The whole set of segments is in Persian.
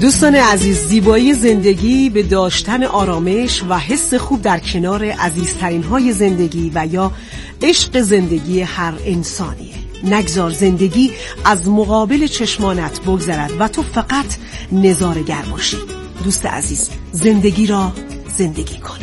دوستان عزیز، زیبایی زندگی به داشتن آرامش و حس خوب در کنار عزیزترین های زندگی و یا عشق زندگی هر انسانیه. نگذار زندگی از مقابل چشمانت بگذرد و تو فقط نظاره‌گر باشی. دوست عزیز، زندگی را زندگی کن.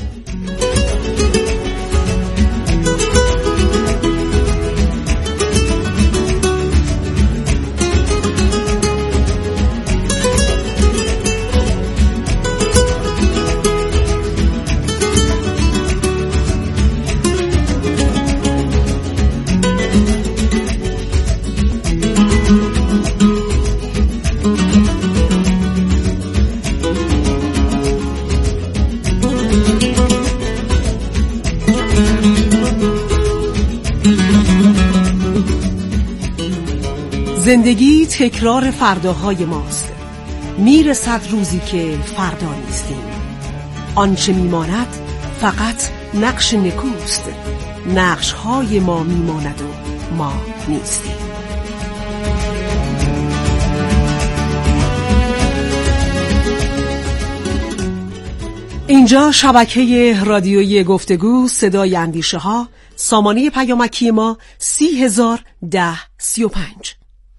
زندگی تکرار فرداهای ماست. میرسد روزی که فردا نیستیم. آنچه میماند فقط نقش نکوست. نقش‌های ما میماند و ما نیستیم. اینجا شبکه رادیویی گفتگو صدای اندیشه ها، سامانه پیامکی ما 301035.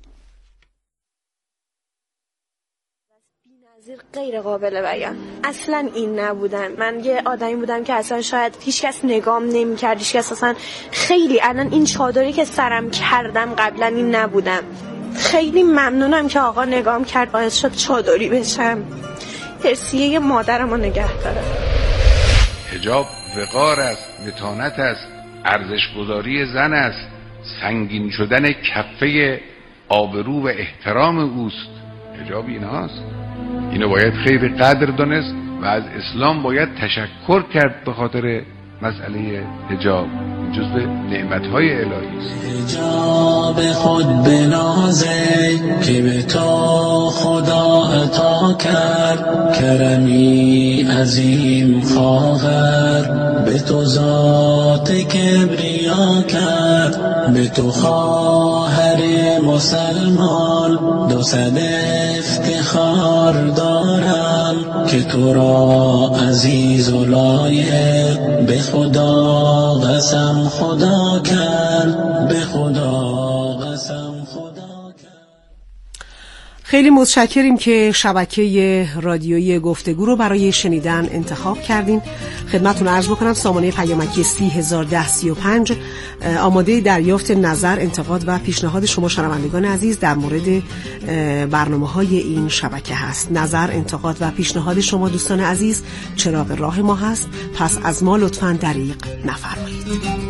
غیر قابل بیان. اصلا این نبودم. من یه آدمی بودم که اصلا شاید هیچکس نگام نمی‌کرد، هیچکس اصلا خیلی الان این چادری که سرم کردم قبلا این نبودم. خیلی ممنونم که آقا نگام کرد، باعث شد چادری بشم. حرصیه مادرمو نگه داره. حجاب وقار است، متانت است، ارزش‌گذاری زن است، سنگین شدن کفه آبرو و احترام اوست. حجاب ایناست. اینو باید خیلی قدر دانست و از اسلام باید تشکر کرد به خاطر مسئله حجاب. جزء نعمت‌های الهی است. حجاب خود بنازه که به تو خدا عطا کرد، کرمی عظیم خواهر به تو ذات کبریا کرد، به تو خواهر مسلمان 200 افتخار دارم که تو را عزیز و لایق به خدا قسم خدا کرد، به خدا قسم خدا کرد. خیلی متشکریم که شبکه رادیویی گفتگو رو برای شنیدن انتخاب کردین. خدمتتون عرض بکنم سامانه پیامکی 301035 آماده دریافت نظر، انتقاد و پیشنهاد شما شنوندگان عزیز در مورد برنامه‌های این شبکه هست. نظر، انتقاد و پیشنهاد شما دوستان عزیز چراغ راه ما هست، پس از ما لطفاً دریغ نفرمایید.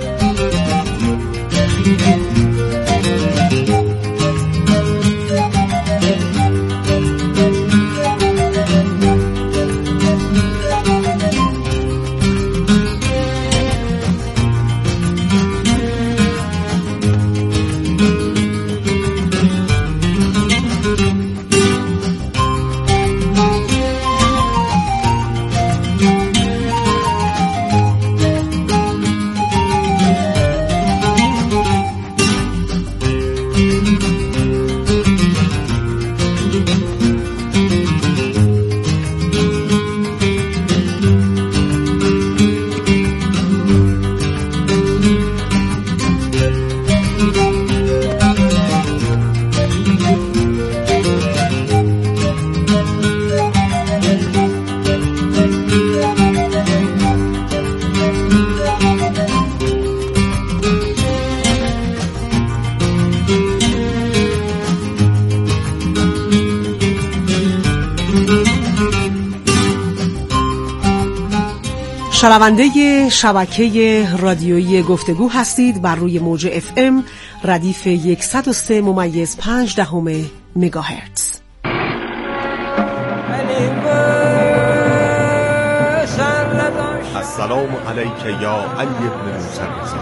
شنونده شبکه رادیویی گفتگو هستید بر روی موج FM ردیف 103.5 مگاهرتز. السلام علیک یا علی ابن موسی رضا.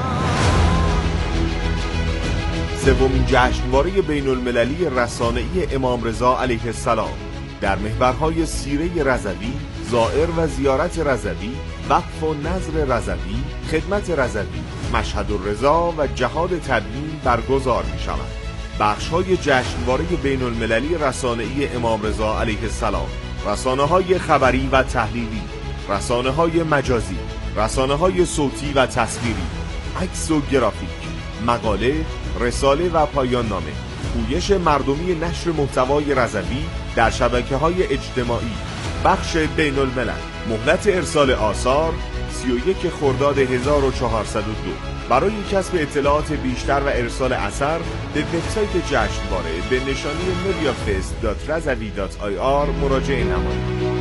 سومین جشنواره بین المللی رسانه‌ای امام رضا علیه السلام در محورهای سیره رضوی، زائر و زیارت رضوی، وقف و نظر رضوی، خدمت رضوی، مشهد الرضا و جهاد تبیین برگزار می شود. بخش‌های جشنواره بین‌المللی رسانه‌ای امام رضا علیه السلام، رسانه‌های خبری و تحلیلی، رسانه‌های مجازی، رسانه‌های صوتی و تصویری، عکس و گرافیک، مقاله، رساله و پایان نامه، پویش مردمی نشر محتوای رضوی در شبکه‌های اجتماعی، بخش بین‌الملل. مهلت ارسال آثار 31 خرداد 1402. برای کسب اطلاعات بیشتر و ارسال اثر به وبسایت جشنواره به نشانی mediafest.razavi.ir مراجعه نمایید.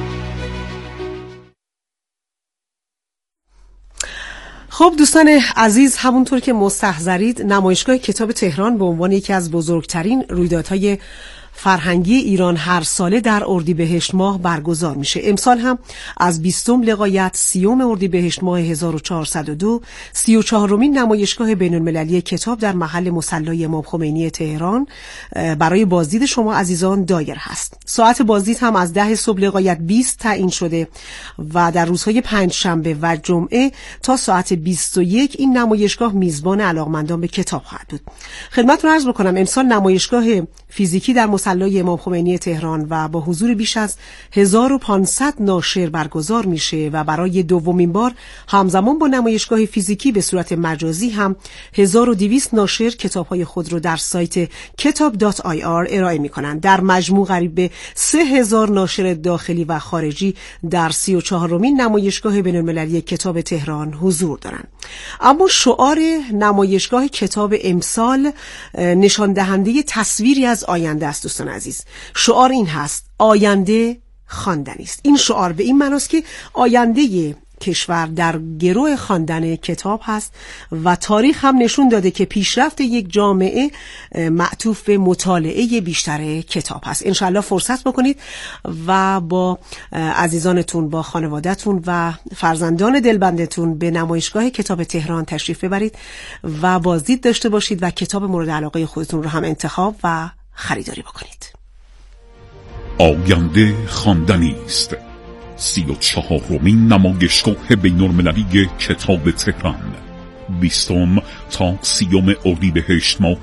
خب دوستان عزیز، همونطور که مستحضرید نمایشگاه کتاب تهران به عنوان یکی از بزرگترین رویدادهای فرهنگی ایران هر ساله در اردیبهشت ماه برگزار میشه. امسال هم از 20 لغایت 30 اردیبهشت ماه 1402 34مین نمایشگاه بین‌المللی کتاب در محل مصلی امام خمینی تهران برای بازدید شما عزیزان دایر هست. ساعت بازدید هم از 10 صبح لغایت 20 تعیین شده و در روزهای پنجشنبه و جمعه تا ساعت 21 این نمایشگاه میزبان علاقمندان به کتاب خواهد بود. خدمتتون عرض بکنم امسال نمایشگاه فیزیکی در مصلی امام خمینی تهران و با حضور بیش از 1500 ناشر برگزار میشه و برای دومین بار همزمان با نمایشگاه فیزیکی به صورت مجازی هم 1200 ناشر کتاب‌های خود رو در سایت kitab.ir ارائه میکنن. در مجموع قریب به 3000 ناشر داخلی و خارجی در 34مین نمایشگاه بین‌المللی کتاب تهران حضور دارن. اما شعار نمایشگاه کتاب امسال نشان دهنده تصویری از آینده است دوستان عزیز. شعار این هست: آینده خواندنی است. این شعار به این معناست که آینده کشور در گرو خواندن کتاب هست و تاریخ هم نشون داده که پیشرفت یک جامعه معطوف به مطالعه بیشتر کتاب هست. انشالله فرصت بکنید و با عزیزانتون، با خانواده‌تون و فرزندان دلبندتون به نمایشگاه کتاب تهران تشریف ببرید و بازدید داشته باشید و کتاب مورد علاقه خودتون رو هم انتخاب و خریداری بکنید. آینده خواندنی است. 34مین نمایشگاه بین‌المللی کتاب تهران 20 تا 30 اردیبهشت ماه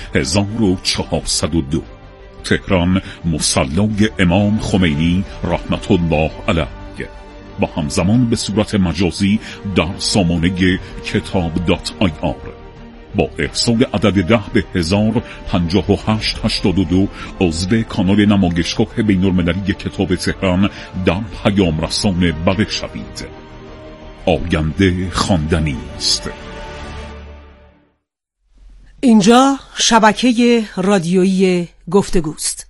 1402 تهران مصلی امام خمینی رحمت الله علیه و همزمان به صورت مجازی در سامانه kitab.ir با ارسال عدد 10 به 105882 عضو کانال نمایشگاه بین‌المللی کتاب تهران در پیام رسان بله شوید. آینده خواندنی است. اینجا شبکه رادیویی گفتگوست.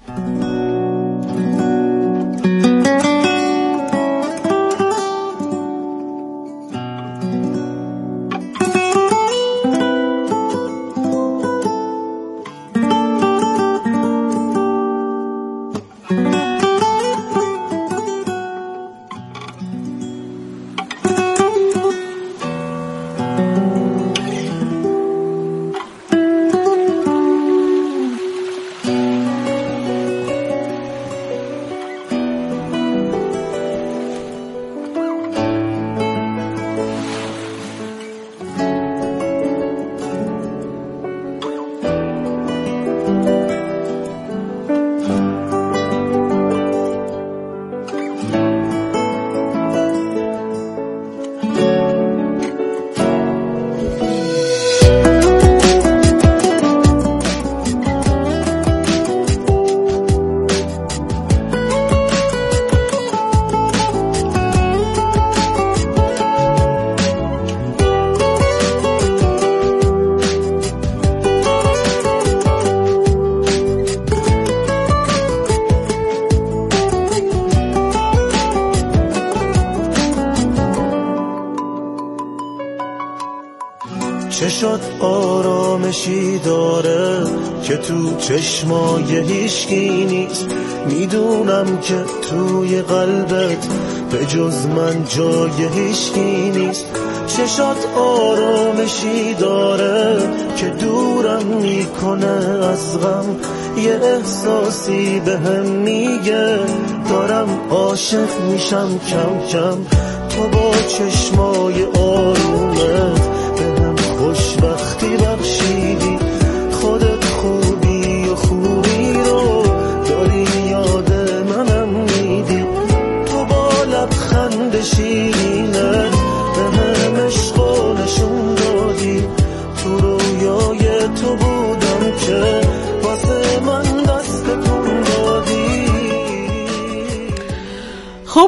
شد آرامشی داره که تو چشمای هیچکی نیست. میدونم که توی قلبت به جز من جای هیچکی نیست. چشات آرامشی داره که دورم میکنه از غم. یه احساسی بهم میگه دارم عاشق میشم کم کم. تو با چشمای آرومت بهم خوشبختی بخشیدی. خودت خوب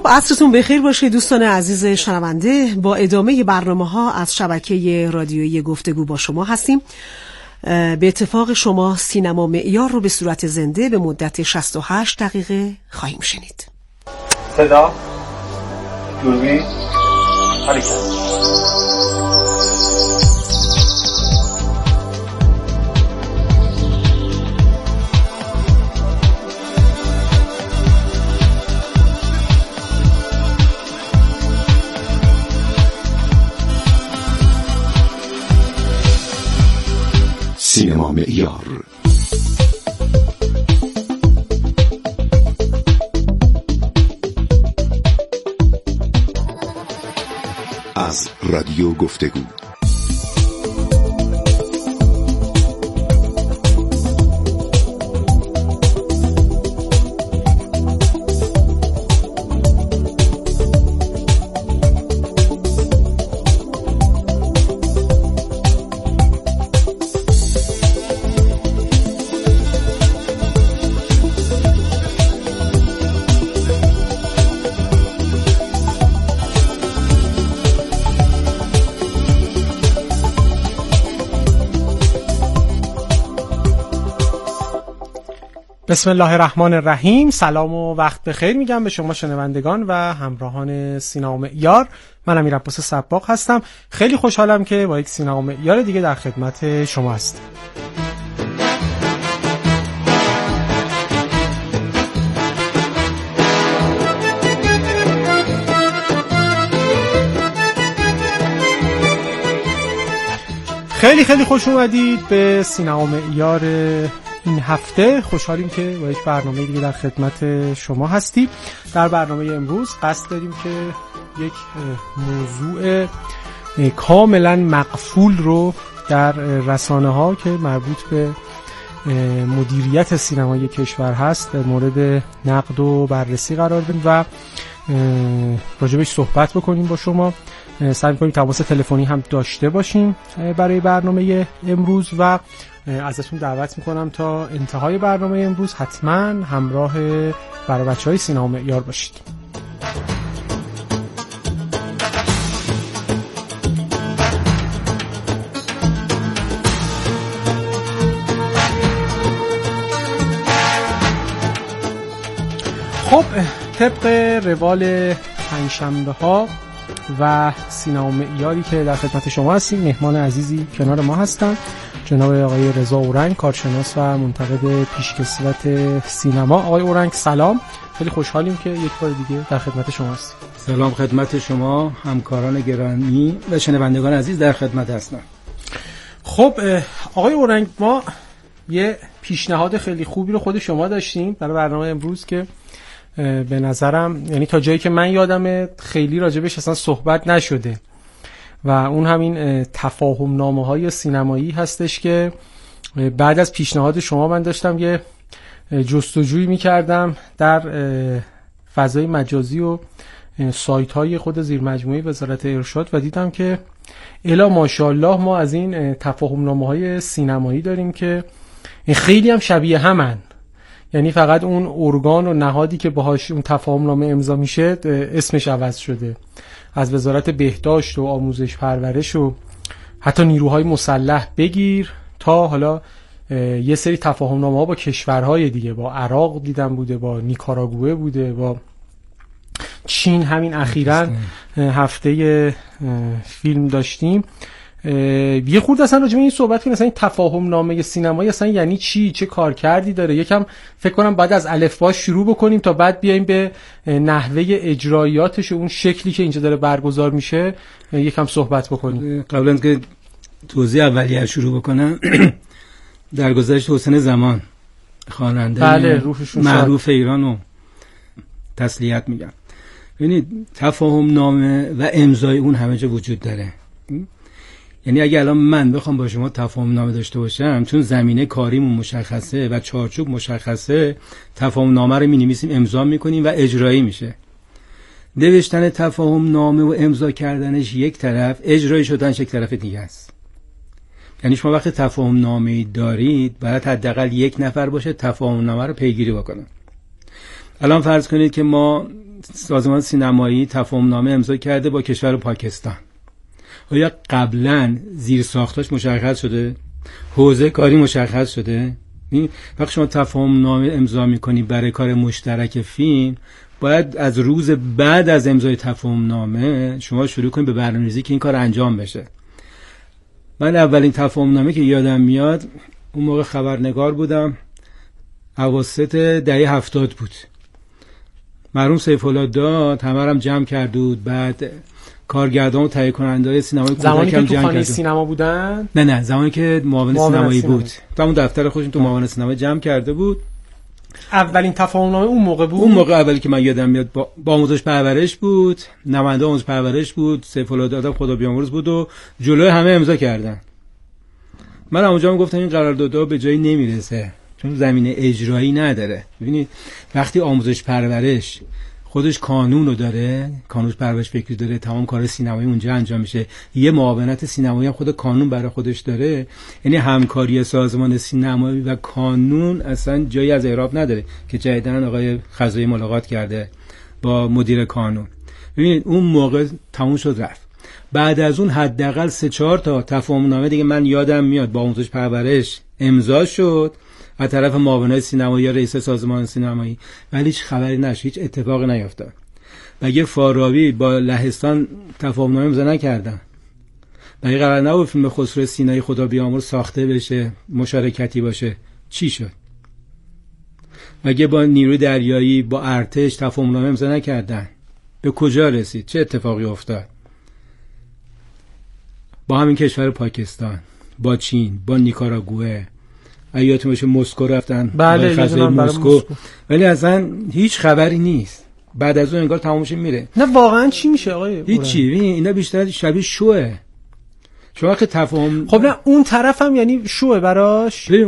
خب عصرتون بخیر باشه دوستان عزیز شنونده. با ادامه برنامه‌ها از شبکه رادیویی گفتگو با شما هستیم. به اتفاق شما سینما معیار رو به صورت زنده به مدت 68 دقیقه خواهیم شنید. صدا، دوربین، حرکت. سینما معیار. از رادیو گفتگو. بسم الله الرحمن الرحیم. سلام و وقت بخیر میگم به شما شنوندگان و همراهان سینما معیار. من امیر عباس سباق هستم. خیلی خوشحالم که با یک سینما معیار دیگه در خدمت شما هستم. خیلی خیلی خوش اومدید به سینما معیار این هفته. خوشحالیم که با یک برنامه دیگه در خدمت شما هستیم. در برنامه امروز قصد داریم که یک موضوع کاملا مقفول رو در رسانه ها که مربوط به مدیریت سینمای کشور هست در مورد نقد و بررسی قرار بدیم و راجبش صحبت بکنیم با شما. سعی می‌کنیم تماس تلفنی هم داشته باشیم برای برنامه امروز و ازتون دعوت میکنم تا انتهای برنامه امروز حتما همراه برای بچه‌های سینما معیار باشید. خب طبق روال پنجشنبه ها و سینما معیاری که در خدمت شما هستیم، مهمان عزیزی کنار ما هستن، جناب آقای رضا اورنگ، کارشناس و منتقد پیشکسوت سینما. آقای اورنگ سلام، خیلی خوشحالیم که یک بار دیگه در خدمت شما هستیم. سلام خدمت شما همکاران گرامی و شنوندگان عزیز، در خدمت هستم. خب آقای اورنگ، ما یه پیشنهاد خیلی خوبی رو خود شما داشتیم برای برنامه امروز که به نظرم یعنی تا جایی که من یادمه خیلی راجبش اصلا صحبت نشده و اون همین تفاهم نامه های سینمایی هستش که بعد از پیشنهاد شما من داشتم یه جستجویی میکردم در فضای مجازی و سایت های خود زیر مجموعه وزارت ارشاد و دیدم که الا ماشاءالله ما از این تفاهم نامه های سینمایی داریم که خیلی هم شبیه همن. یعنی فقط اون ارگان و نهادی که باهاش اون تفاهم نامه امضا میشه اسمش عوض شده. از وزارت بهداشت و آموزش پرورش و حتی نیروهای مسلح بگیر تا حالا یه سری تفاهم نامه ها با کشورهای دیگه، با عراق دیدم بوده، با نیکاراگوئه بوده، با چین همین اخیراً هفته فیلم داشتیم. یه خورده اصلا راجع به این صحبت کنیم، مثلا این تفاهم نامه سینمایی اصلا یعنی چی، چه کارکردی داره. یکم فکر کنم بعد از الفبا شروع بکنیم تا بعد بیایم به نحوه اجرایاتش و اون شکلی که اینجا داره برگزار میشه یکم صحبت بکنیم. قبل از که توضیح اولیه شروع بکنم در گذشت حسین زمان خواننده بله معروف ایران رو تسلیت میگم. ببینید تفاهم نامه و امضای اون همه جا وجود داره. یعنی اگه الان من بخوام با شما تفاهم نامه داشته باشم، چون زمینه کاریمون مشخصه و چارچوب مشخصه، تفاهم نامه رو می‌نویسیم، امضا می‌کنیم و اجرایی میشه. نوشتن تفاهم نامه و امضا کردنش یک طرف، اجرایی شدنش یک طرف دیگه است. یعنی شما وقتی تفاهم نامه‌ای دارید باید حداقل یک نفر باشه تفاهم نامه رو پیگیری بکنه. الان فرض کنید که ما سازمان سینمایی تفاهم نامه امضا کرده با کشور پاکستان. آیا قبلا زیر ساختاش مشخص شده؟ حوزه کاری مشخص شده؟ وقتی شما تفاهم نامه امضا میکنی برای کار مشترک فیلم، باید از روز بعد از امضای تفاهم نامه شما شروع کنید به برنامه‌ریزی که این کار انجام بشه. من اولین تفاهم نامه که یادم میاد اون موقع خبرنگار بودم، اواسط دهه 70 بود. مرحوم سیف‌الله داد همه هم جمع کرده بود، بعد کارگردان و تهیه کننده‌های سینمایی زمانی که تو خانه سینما بودن؟ نه زمانی که معاون سینمایی بود. تو اون دفتر خودشون تو معاون سینمایی جمع کرده بود. اولین تفاهم نامه اون موقع بود. اون موقع اولی که من یادم میاد با آموزش پرورش بود، نماینده آموزش پرورش بود، سیف‌الله داد خدا بیامرز بود و جلوی همه امضا کردن. من اونجا گفتم این قراردادها به جایی نمیرسه چون زمینه اجرایی نداره. ببینید وقتی آموزش پرورش خودش قانون رو داره، قانون پرورش فکری داره، تمام کار سینمایی اونجا انجام میشه، یه معاونت سینمایی هم خود قانون برای خودش داره، یعنی همکاری سازمان سینمایی و قانون اصلا جایی از اعراب نداره که جدیداً آقای خزایی ملاقات کرده با مدیر قانون. ببینید اون موقع تموم شد رفت. بعد از اون حداقل 3-4 تا تفاهم نامه دیگه من یادم میاد با آموزش پرورش امضا شد از طرف معاونای سینمایی یا رئیس سازمان سینمایی، ولی هیچ خبری نشد، هیچ اتفاقی نیفتاد. مگه فارابی با لهستان تفاهم نامه امضا نکردن؟ مگه قرار نبود فیلم خسرو سینایی خدا بیامرز ساخته بشه، مشارکتی باشه؟ چی شد؟ مگه با نیروی دریایی، با ارتش تفاهم نامه امضا نکردن؟ به کجا رسید؟ چه اتفاقی افتاد؟ با همین کشور پاکستان، با چین، با نیکاراگوئه، ایاتون باشه مسکو رفتن، بله خزای مسکو، ولی اصلا هیچ خبری نیست. بعد از اون انگار تمامش میره. نه واقعا چی میشه آقای؟ هیچی. اینا بیشتر شبیه شوه. شما وقتی تفاهم، خب نه اون طرف هم یعنی شوه براش. ببین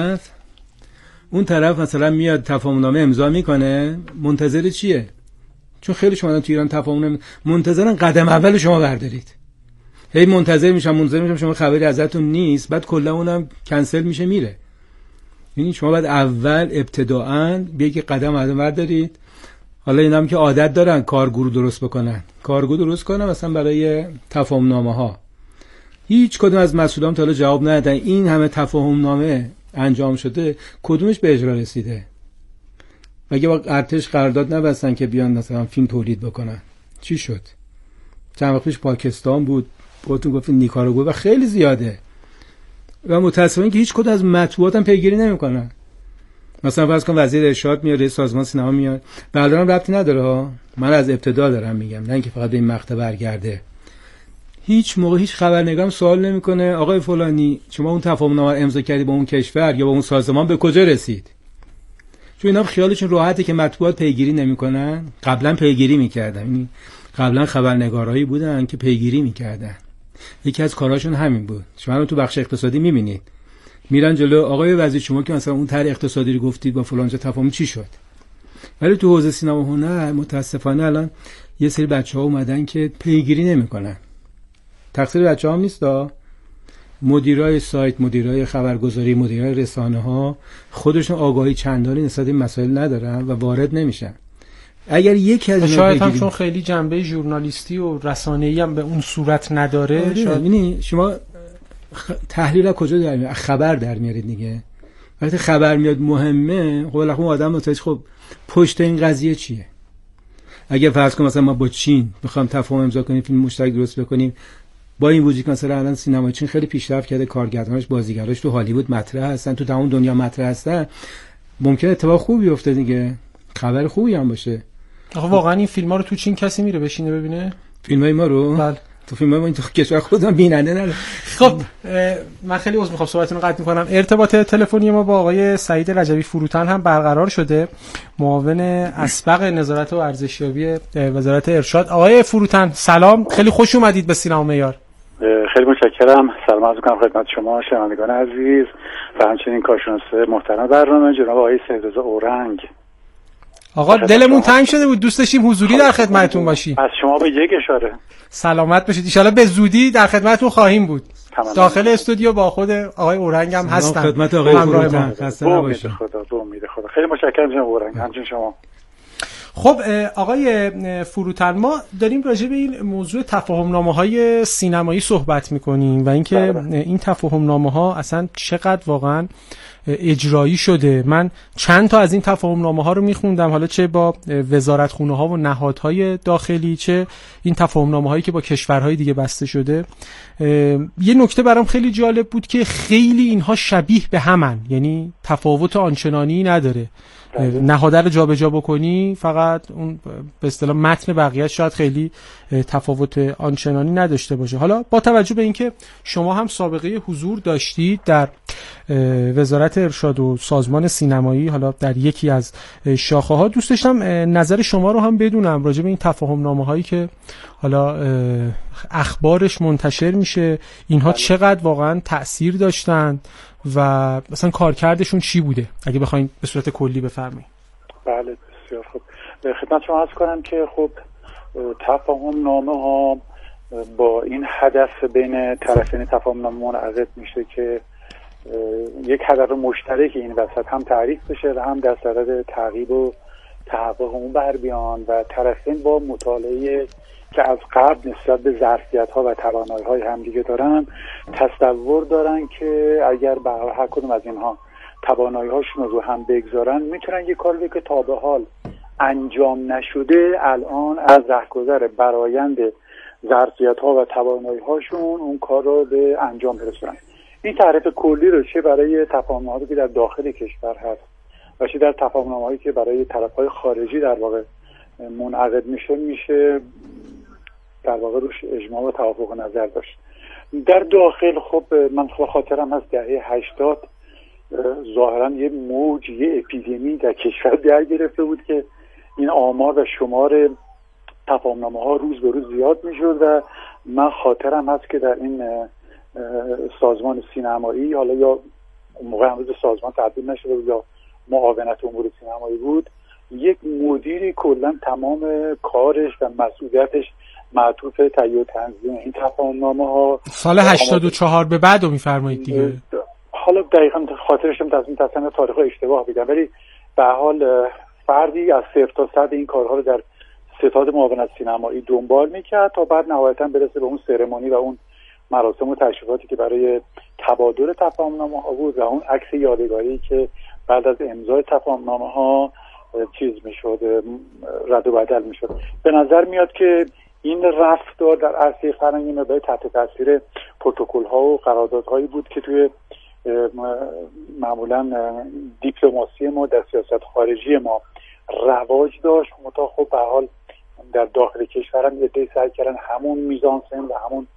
اون طرف مثلا میاد تفاهم نامه امضا میکنه، منتظر چیه؟ چون خیلی شما تو ایران تفاهم نامه منتظرن قدم اول شما بردارید. هی منتظر میشم شما خبری ازتون نیست، بعد کلا اونم کنسل میشه میره. یعنی شما باید اول ابتداءً بیاید قدم اول بردارید. حالا اینام که عادت دارن کارگروه درست بکنن، کارگروه درست کنن مثلا برای تفاهم نامه ها. هیچ کدوم از مسئولان تا حالا جواب ندادن. این همه تفاهم نامه انجام شده، کدومش به اجرا رسیده؟ مگه با ارتش قرارداد نبستن که بیان مثلا فیلم تولید بکنن؟ چی شد؟ چند وقت پیش پاکستان بود، خودتون گفتین نیکاراگوئه و خیلی زیاده. و متأسفانه که هیچ کدوم از مطبوعات هم پیگیری نمیکنن. مثلا فرض کن وزیر ارشاد میاد، رئیس سازمان سینما میاد، بردارم ربطی نداره ها. من از ابتدا دارم میگم، نه اینکه فقط به این مقطع برگرده. هیچ موقع هیچ خبرنگارم سوال نمیکنه آقای فلانی شما اون تفاهم نامه امضا کردی با اون کشور یا با اون سازمان به کجا رسید؟ چون اینا خیالشون راحته که مطبوعات پیگیری نمیکنن. قبلا پیگیری میکردن، یعنی قبلا خبرنگارایی بودن که پیگیری میکردن. یکی از کارهاشون همین بود. شما تو بخش اقتصادی میبینید میرن جلو، آقای وزیر شما که مثلا اون طرح اقتصادی رو گفتید با فلان جا تفاهم چی شد؟ ولی تو حوزه سینما و هنر متاسفانه الان یه سری بچه‌ها اومدن که پیگیری نمیکنن. تقصیر بچه‌ها هم نیستا، مدیرای سایت، مدیرای خبرگزاری، مدیرای رسانه‌ها خودشون آگاهی چندانی نسبت به مسائل ندارن و وارد نمیشن. اگر یکی از شاید هم چون خیلی جنبه ژورنالیستی و رسانه‌ای هم به اون صورت نداره. شاید ببینید شما تحلیل از کجا در میاد؟ خبر در میارید دیگه. وقتی خبر میاد مهمه، خب اون آدم متوجه خب پشت این قضیه چیه. اگه فرض کنم مثلا ما با چین بخوام تفاهم امضا کنیم، فیلم مشترک درست بکنیم، با این وجود که مثلا الان سینما چین خیلی پیشرفت کرده، کارگرداناش، بازیگراش تو هالیوود مطرح هستن، تو تمام دنیا مطرح هستن، ممکنه اتفاق خوبی بیفته دیگه، خبر خوبی هم باشه. آخه واقعا این فیلم‌ها رو تو چین کسی میره بشینه ببینه؟ فیلمای ما رو؟ بله. تو فیلم ما این تو کشور خودم بیننده نداره. خب من خیلی عذر میخوام صحبتتون رو قطع میکنم. ارتباط تلفنی ما با آقای سعید رجبی فروتن هم برقرار شده، معاون اسبق نظارت و ارزشیابی وزارت ارشاد. آقای فروتن سلام، خیلی خوش اومدید به سینما معیار. خیلی متشکرم. سلام عرض می‌کنم خدمت شما شنوندگان عزیز و همچنین کارشناس محترم برنامه جناب آقای سیدرضا اورنگ. آقا دلمون تنگ شده بود، دوست داشتیم حضوری در خدمتتون باشیم. از شما به یک اشاره. سلامت باشید. ان شاءالله به زودی در خدمتتون خواهیم بود. داخل استودیو با خود آقای اورنگ هم هستن. خدمت آقای فروتن. خسته نباشید. خدا به امید خدا. خیلی متشکرم جناب اورنگ. همچنین شما. خب آقای فروتن، ما داریم راجع به این موضوع تفاهم‌نامه‌های سینمایی صحبت می‌کنیم و اینکه این تفاهم‌نامه‌ها اصلا چقدر واقعا اجرایی شده. من چند تا از این تفاهم‌نامه‌ها رو می‌خوندم، حالا چه با وزارتخونه‌ها و نهادهای داخلی، چه این تفاهم‌نامه‌هایی که با کشورهای دیگه بسته شده. یه نکته برام خیلی جالب بود که خیلی اینها شبیه به همن، یعنی تفاوت آنچنانی نداره. نهاده رو جابجا بکنی، فقط اون به اصطلاح متن بقیه شاید خیلی تفاوت آنچنانی نداشته باشه. حالا با توجه به اینکه شما هم سابقه حضور داشتید در وزارت ارشاد و سازمان سینمایی، حالا در یکی از شاخه‌ها، دوست داشتم نظر شما رو هم بدونم راجع به این تفاهم‌نامه‌هایی که حالا اخبارش منتشر میشه، اینها چقدر واقعا تأثیر داشتن و مثلا کارکردشون چی بوده، اگه بخواید به صورت کلی بفرمایید. بله بسیار خوب. خدمت شما عرض کنم که خب تفاهم‌نامه‌ها با این هدف بین طرفین تفاهم‌نامه منعقد میشه که یک هدف مشترک این وسط هم تعریف بشه و هم در صدد تعقیب و تحقق اون بر بیان و طرفین با مطالعه که از قبل نسبت به ظرفیت‌ها و توانایی‌های همدیگه دارن، تصور دارن که اگر به هر کدوم از اینها توانایی‌هاشون رو هم بگذارن، میتونن یه کاری که تا به حال انجام نشده الان از رهگذر برآیند ظرفیت‌ها و توانایی‌هاشون اون کار رو به انجام برسونن. این تعریف کلی رو چه برای تفاهم‌نامه‌هایی که در داخل کشور هست و چه در تفاهم‌نامه‌هایی که برای طرف‌های خارجی در واقع منعقد میشه در واقع روش اجماع و توافق نظر داشت. در داخل خب من خاطرم هست دهه 80 ظاهرا یه موج، یه اپیدمی در کشور در گرفته بود که این آمار و شمار تفاهم‌نامه‌ها روز به روز زیاد میشد و من خاطرم هست که در این سازمان سینمایی، حالا یا اون موقع هنوز سازمان تبدیل نشده بود یا معاونت امور سینمایی بود، یک مدیری کلا تمام کارش و مسئولیتش معطوف تهیه و تنظیم این تفاهم‌نامه‌ها سال 84 به بعد رو می‌فرمایید دیگه. حالا دقیقاً خاطرش هم تصمیم تاریخ اشتباه بگم، ولی به حال فردی از 0 تا 100 این کارها رو در ستاد معاونت سینمایی دنبال می‌کرد تا بعد نهایتاً برسه به اون سرمونی و اون مراسم و تشریفاتی که برای تبادل تفاهم‌نامه‌ها بود و اون عکس یادگاری که بعد از امضای تفاهم‌نامه‌ها چیز می‌شد، رد و بدل می‌شد. به نظر میاد که این رفتار در عرصه فرهنگی مبدأ تحت تاثیر پروتکل‌ها و قراردادهایی بود که توی معمولاً دیپلماسی ما در سیاست خارجی ما رواج داشت. منتها خب به حال در داخل کشور هم عده‌ای سعی کردن همون میزانسن و همون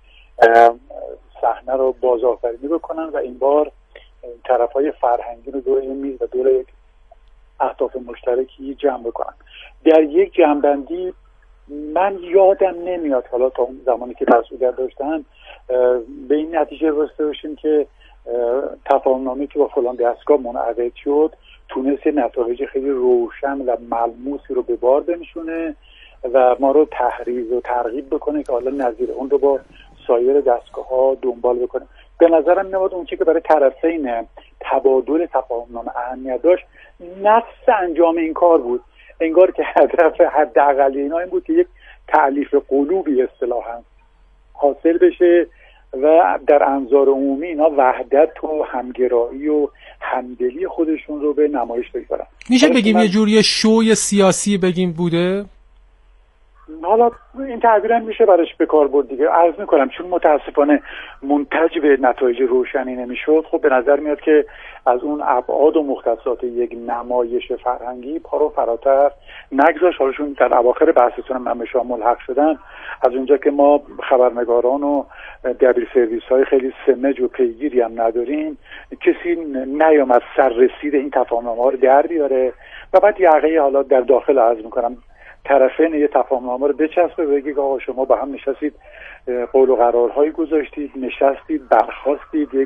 صحنه رو بازآفرینی بکنن و این بار طرف‌های فرهنگی رو دور این میز و دور یک اهداف مشترکی جمع بکنن. در یک جمع‌بندی من یادم نمیاد حالا تا اون زمانی که مسئولیت داشتن به این نتیجه رسیده باشیم که تفاهم‌نامه‌ای که با فلان دستگاه منعقد شد تونست نتایج خیلی روشن و ملموسی رو به بار بنشونه و ما رو تحریض و ترغیب بکنه که حالا نظیر اون رو با سایر دستگاه‌ها دنبال بکنه. به نظرم میاد اون چیزی که برای طرفین تبادل تفاهم‌نامه اهمیت داشت نفس انجام این کار بود. انگار که هدف حداقل اینا این بود که یک تألیف قلوبی اصطلاحاً حاصل بشه و در انظار عمومی اینا وحدت و همگرایی و همدلی خودشون رو به نمایش بگذارن. میشه بگیم یه جوری شوی سیاسی بگیم بوده؟ حالا این تعبیر هم میشه براش به کار برد دیگه. عرض میکنم چون متاسفانه منتج به نتایج روشنی نمیشد، خب به نظر میاد که از اون ابعاد و مختصات یک نمایش فرهنگی پا رو فراتر نگذاشت. حالشون در اواخر بحثتون من به شما ملحق شدن، از اونجا که ما خبرنگاران و دبیر سرویس های خیلی سمج و پیگیری هم نداریم، کسی نیامد سررسید این تفاهم‌نامه ها رو در بیاره و بعد یقه حالا در داخل عرض میکنم طرفین یه تفاهم‌نامه رو بچسبه بگید آقا شما با هم نشستید، قول و قرارهایی گذاشتید، نشستید، برخاستید، یک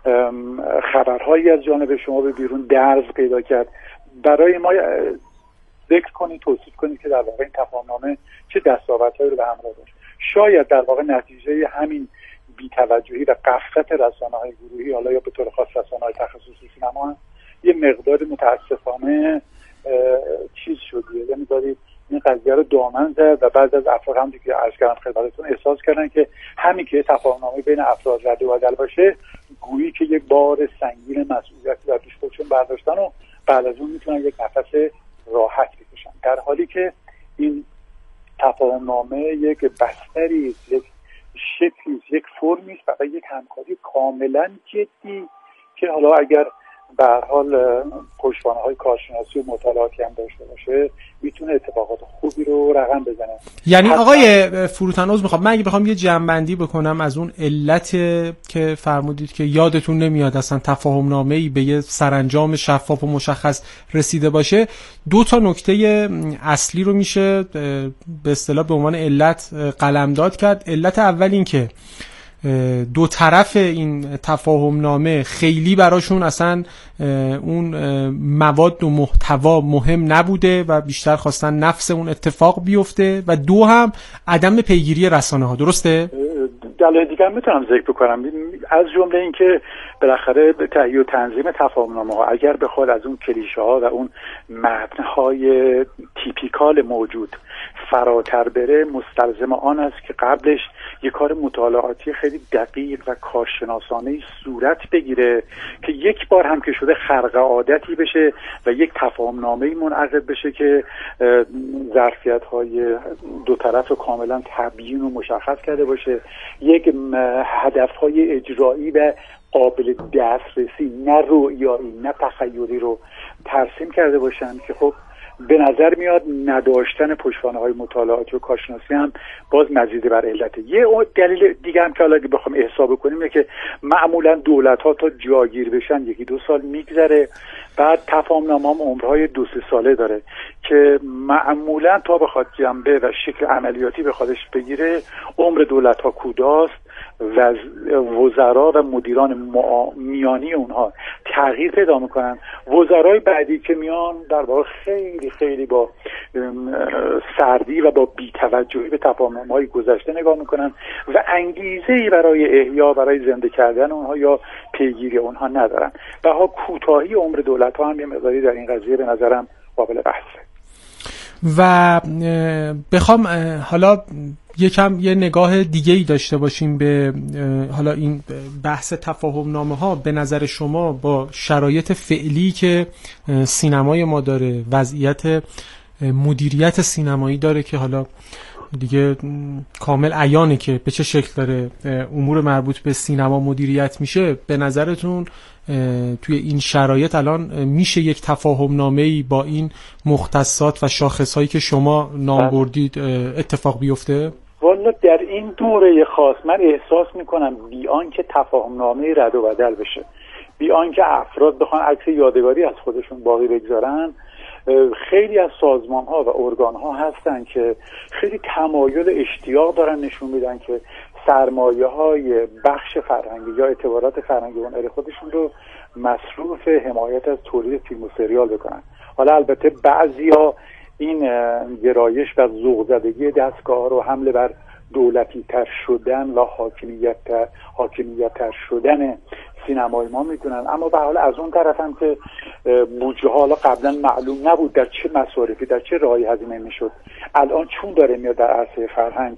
خبرهایی از جانب شما به بیرون درز پیدا کرد. برای ما ذکر کنید، توصیف کنید که در واقع این تفاهم‌نامه چه دستاوردهایی رو به همراه داشت. شاید در واقع نتیجه همین بی‌توجهی و غفلت رسانه‌های گروهی، حالا یا به طور خاص رسانه‌های تخصصی سینما، یه مقدار متاسفانه چیز شده، یعنی دارید این قضیه رو دامن زد و بعضی از افراد هم که عرض کردم خدمتتون احساس کردن که همین که تفاهم‌نامه بین افراد رد و بدل باشه گویی که یک بار سنگین مسئولیتی در دوش خودشون برداشتن و بعد از اون میتونن یک نفس راحت بکشن، در حالی که این تفاهم‌نامه یک بستری، یک شکلی، یک فرمی است برای یک همکاری کاملا جدی که حالا اگر به هر حال پشتوانه‌های کارشناسی و مطالعاتی هم داشته باشه میتونه اتفاقات خوبی رو رقم بزنه. یعنی آقای فروتن من اگه بخوام یه جمع‌بندی بکنم از اون علت که فرمودید که یادتون نمیاد اصلا تفاهم‌نامه‌ای به یه سرانجام شفاف و مشخص رسیده باشه، 2 تا نکته اصلی رو میشه به اصطلاح به عنوان علت قلمداد کرد. علت اول این که دو طرف این تفاهم‌نامه خیلی براشون اصلا اون مواد و محتوا مهم نبوده و بیشتر خواستن نفس اون اتفاق بیفته، و 2 هم عدم پیگیری رسانه‌ها. درسته؟ دلایل دیگه میتونم ذکر بکنم، از جمله این که بالاخره تهیه و تنظیم تفاهم‌نامه‌ها اگر بخواد از اون کلیشه‌ها و اون متن‌های تیپیکال موجود فراتر بره، مستلزم آن است که قبلش یک کار مطالعاتی خیلی دقیق و کارشناسانه‌ای صورت بگیره که یک بار هم که شده خرق عادتی بشه و یک تفاهم‌نامه‌ای منعقد بشه که ظرفیت‌های دو طرف کاملا تبیین و مشخص کرده باشه، یک هدف‌های اجرایی و قابل دسترسی، نه رؤیایی نه تخیلی رو ترسیم کرده باشن که خب به نظر میاد نداشتن پشتوانه‌های مطالعاتی و کارشناسی هم باز مزید بر علته. یه دلیل دیگه هم که حالا اگه بخوام احساب کنیم اینه که معمولا دولت‌ها تا جاگیر بشن 1-2 سال میگذره، بعد تفاهم‌نامه هم عمرهای 2-3 ساله داره که معمولا تا بخواد جنبه و شکل عملیاتی به خودش بگیره عمر دولت‌ها کوتاست و وزرا و مدیران میانی اونها تغییر پیدا میکنن. وزرای بعدی که میان در واقع خیلی خیلی با سردی و با بی‌توجهی به تفاهم‌نامه‌های گذشته نگاه میکنن و انگیزه‌ای برای احیا، برای زنده کردن اونها یا پیگیری اونها ندارن. و ها کوتاهی عمر دولت‌ها هم یه مقداری در این قضیه به نظرم قابل بحثه. و بخوام حالا یه نگاه دیگه‌ای داشته باشیم به حالا این بحث تفاهم‌نامه‌ها، به نظر شما با شرایط فعلی که سینمای ما داره، وضعیت مدیریت سینمایی داره که حالا دیگه کامل عیانه که به چه شکل داره امور مربوط به سینما مدیریت میشه، به نظرتون توی این شرایط الان میشه یک تفاهم‌نامه‌ای با این مختصات و شاخص‌هایی که شما نام بردید اتفاق بیفته؟ والا در این دوره خاص من احساس میکنم بیان که تفاهم‌نامه رد و بدل بشه، بیان که افراد بخوان عکس یادگاری از خودشون باقی بگذارن، خیلی از سازمان‌ها و ارگان‌ها هستن که خیلی تمایل اشتیاق دارن نشون میدن که سرمایه‌های بخش فرهنگی یا اعتبارات فرهنگی اون خودشون رو مصروف حمایت از تولید فیلم و سریال بکنن. حالا البته بعضیا این گرایش و ذوق زدگی دستگاه رو حمله بر دولتی تر شدن و حاکمیت تر شدن سینمای ما میدونن، اما به حال از اون طرف هم که بودجه حالا قبلا معلوم نبود در چه مصارفی در چه راهی هزینه میشد، الان چون داره میاد در عرصه فرهنگ